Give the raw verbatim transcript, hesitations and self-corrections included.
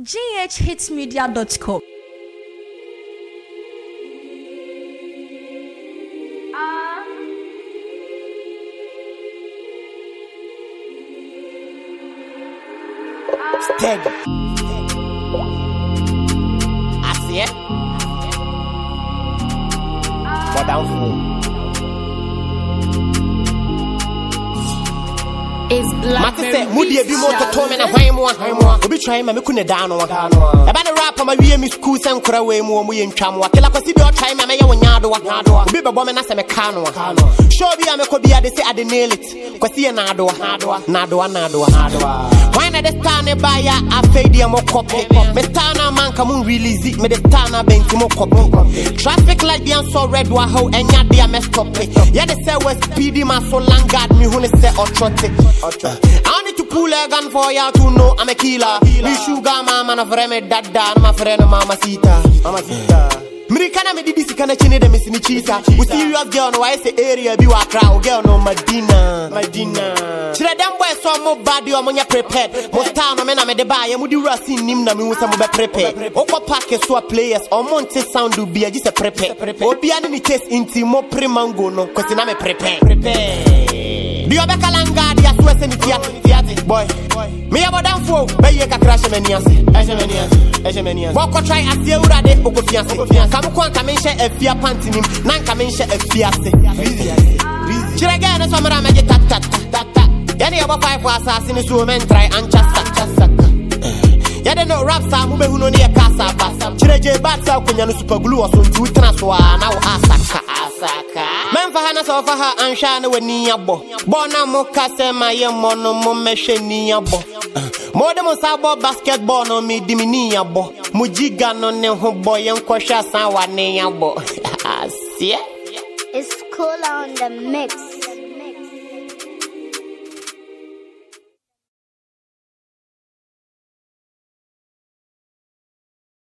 g h hits media dot com. Steady. I see it. But down for It's black. Mate say mudi ebi mo to to me na hwan mo hwan mo obi try ma me ku ne da no e ba ne rap ma wie mi school sen kora we mu mo ye ntwa mo akela kwasi bi o try ma me ye wonya do wa obi bebo me na se me ka no show bi a me ko bi ade say ade nail it kwasi ye na do na do na do na do why na the star ne ba ya afedi am copy me star na man ka mun release me the star na benti mo copy traffic light bi an so red wa ho enya de me stop it ye the say we speedy ma so langard me hu ne say otrote. I need to pull a gun for ya to know I'm a killer. Me sugar mama na frame dada my friend mama sita. Mama sita. Me kana me didi sikana chine de me sini chisa. We serious girl no why say area bi wa crowd girl no Medina. Medina. Chire dem boy so mo body o mo nya prepared. Mo star no me na me de ba ye mo di rasi nim na me wo say mo be prepare. Okwa pack so players o monte sound do be just prepare. Obi ani ni taste inti mo pre mango no kwesi na me prepare. Prepare. Do you be kalanga dia so se ni tiati boy me ya bodan fo be ye ka crash me niase e je me niase e je me niase boko try asie urade okofiase kam ko anka me hye afia panty nim na anka me hye afiase chire ga na so mara me tat tat tat tat ya ne obo five for asase ni so men try ancha saka saka ya de no rap sa mu be hu no ne kasa basa chire je bat sa konya no super glue o so ntu tena so na wo asaka asaka men fa hana so fa ha ansha na wani abo bona mo kase ma ye mo no mo mehwe ni abo mo de mo sa bo basketball no mi di mi ni abo mo giga no ne ho boy en kwhwa san wa ne abo asie It's cool on the mix.